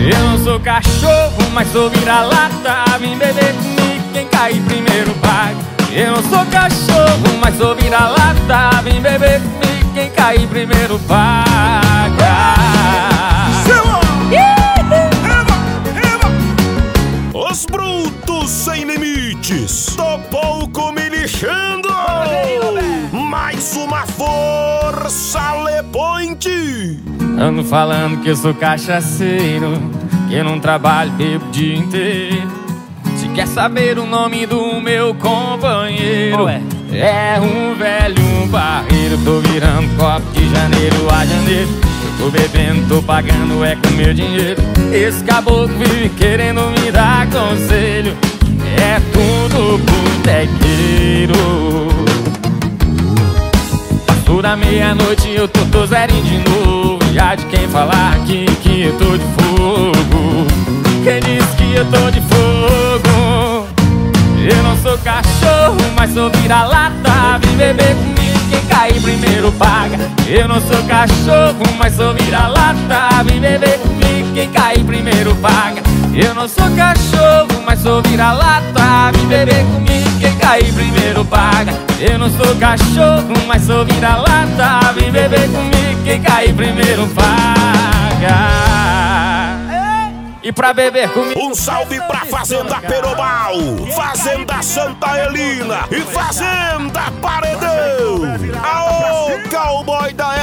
Eu não sou cachorro, mas sou vira-lata. Vem beber comigo, quem cair primeiro paga. Eu não sou cachorro, mas sou vira-lata. Vem beber comigo, quem cair primeiro paga. Os brutos sem limites, topou com me lixando. Mais uma força Lepointe. Ando falando que eu sou cachaceiro, que eu não trabalho, bebo o dia inteiro. Se quer saber o nome do meu companheiro, é um velho barreiro. Tô virando copo de janeiro a janeiro. Tô bebendo, tô pagando, é com meu dinheiro. Esse caboclo vive querendo me dar conselho. É tudo botequeiro. Passou da meia-noite, eu tô zerinho de novo. E há de quem falar aqui que eu tô de fogo. Quem disse que eu tô de fogo? Eu não sou cachorro, mas sou vira-lata. Vem beber comigo, quem cair primeiro paga. Eu não sou cachorro, mas sou vira-lata. Vem beber comigo, quem cair primeiro paga. Eu não sou cachorro, mas sou vira-lata. Vem beber comigo, quem cair primeiro paga. Eu não sou cachorro, mas sou vira-lata. Vem beber comigo, quem cair primeiro paga. E pra beber comigo, um salve pra Fazenda Perobal, Fazenda Santa Helena e Fazenda Paredão. Aô, cowboy da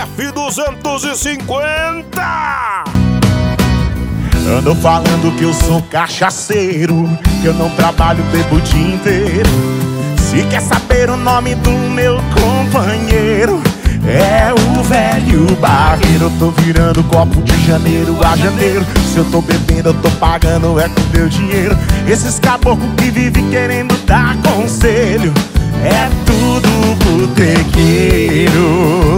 F250. Ando falando que eu sou cachaceiro, que eu não trabalho, bebo o dia inteiro. Se quer saber o nome do meu companheiro, é o velho barreiro. Eu tô virando copo de janeiro a janeiro. Se eu tô bebendo, eu tô pagando, é com meu dinheiro. Esses caboclos que vivem querendo dar conselho, é tudo botequeiro.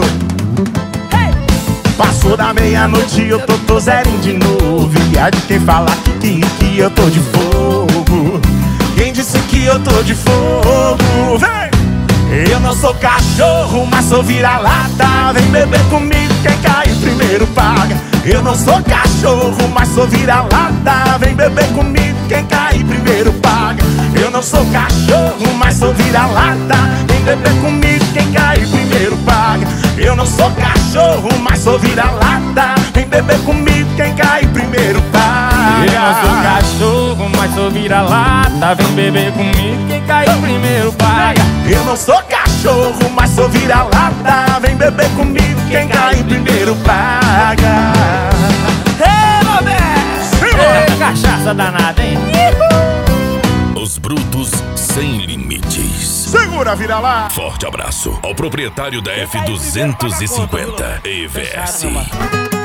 Passou da meia-noite, eu tô zerinho de novo. E há de quem falar que eu tô de fogo. Quem disse que eu tô de fogo? Vem! Eu não sou cachorro, mas sou vira-lata. Vem beber comigo, quem cair primeiro paga. Eu não sou cachorro, mas sou vira-lata. Vem beber comigo, quem cair primeiro paga. Eu não sou cachorro, mas sou vira-lata. Vem beber comigo, quem cair primeiro paga. Eu não sou cachorro, mas sou vira-lata. Vem beber comigo, quem cair primeiro paga. Eu não sou cachorro, mas sou vira-lata. Vem beber comigo, quem cair primeiro paga. Eu não sou cachorro, mas sou vira-lata. Vem beber comigo, quem cair primeiro paga. Ei, Roberto! Ei, cachaça danada, hein? Os brutos sem limites. Segura, vira lá. Forte abraço ao proprietário da F250 EVS.